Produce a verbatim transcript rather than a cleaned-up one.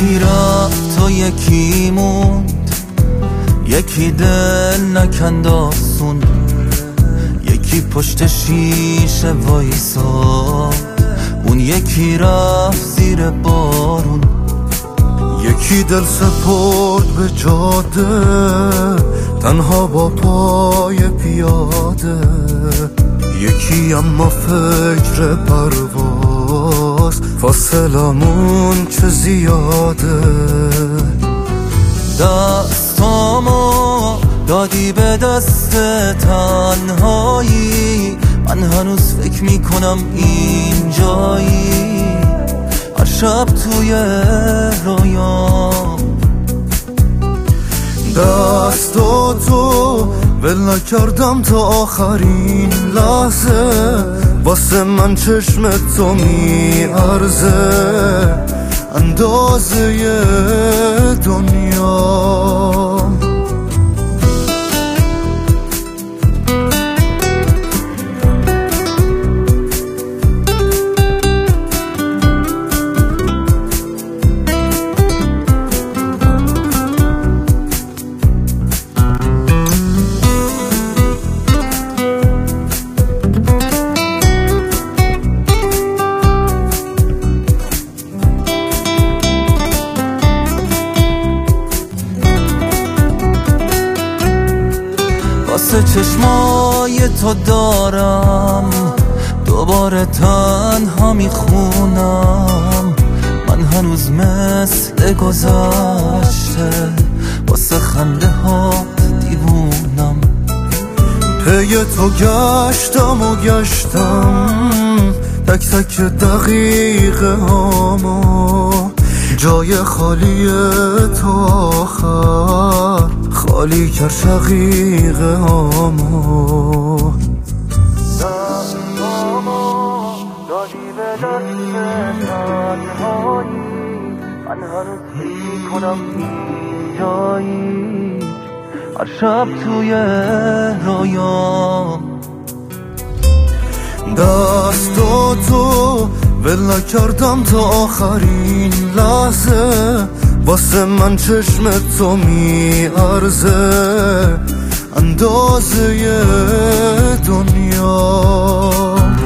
یکی رفت و یکی موند، یکی دل نکند آسون، یکی پشت شیشه وایساد، اون یکی رفت زیر بارون. یکی دل سپرد به جاده، تنها با پای پیاده، یکی اما فکر پرواز، فاصلمون چه زیاده. دستامو دادی به دست تنهایی، من هنوز فکر میکنم اینجایی، هر شب توی رویام. دستاتو ول نکردم تا آخرین لحظه، واسه من چشم تو میارزه اندازه دنیا. واسه چشمای تو دارم دوباره تنها میخونم، من هنوز مثل گذشته واسه خنده ها دیوونم. پی تو گشتم و گشتم تک تک دقیقه هامو، جای خالی تو آخر خالی کرد شقیقه هامو. دستامو دادی به دست تنهایی، من هنوز میکنم اینجایی، هر شب توی رویام. دستاتو ول نکردم تا آخرین لحظه، واسه من چشم تو میارزه اندازه دنیا.